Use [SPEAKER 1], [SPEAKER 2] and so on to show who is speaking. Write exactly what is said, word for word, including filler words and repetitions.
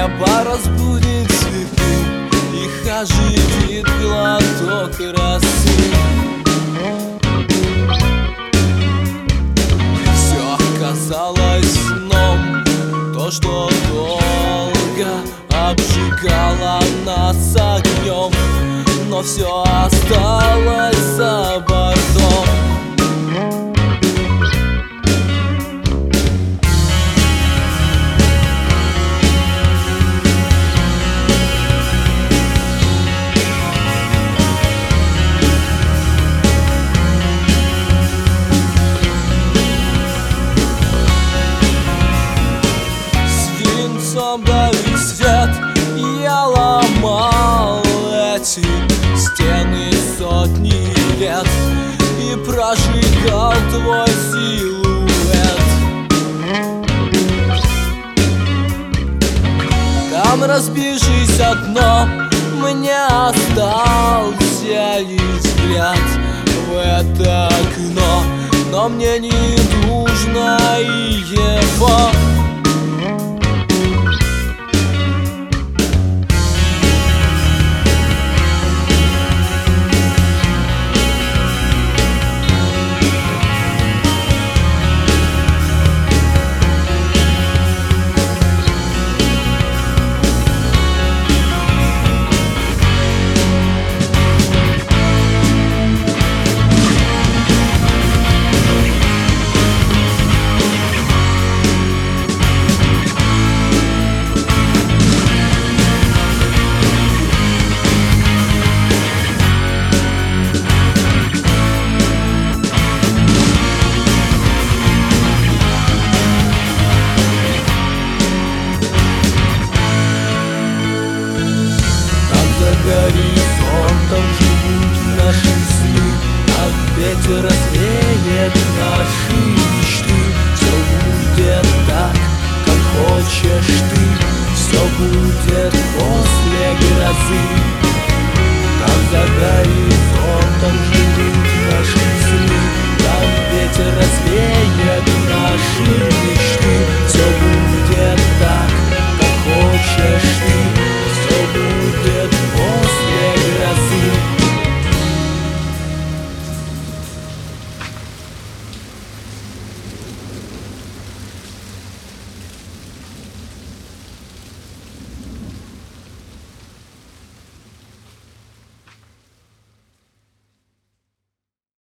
[SPEAKER 1] Небо разбудит цветы, их оживит глоток росы. Все казалось сном, то, что долго обжигало нас огнем, но все осталось за бортом. Давит свет, я ломал эти стены сотни лет и прожигал твой силуэт. Там, разбившись одно, мне остался лишь взгляд в это окно, но мне не нужно его. Горизонтом живут наши сны, а ветер развеет наши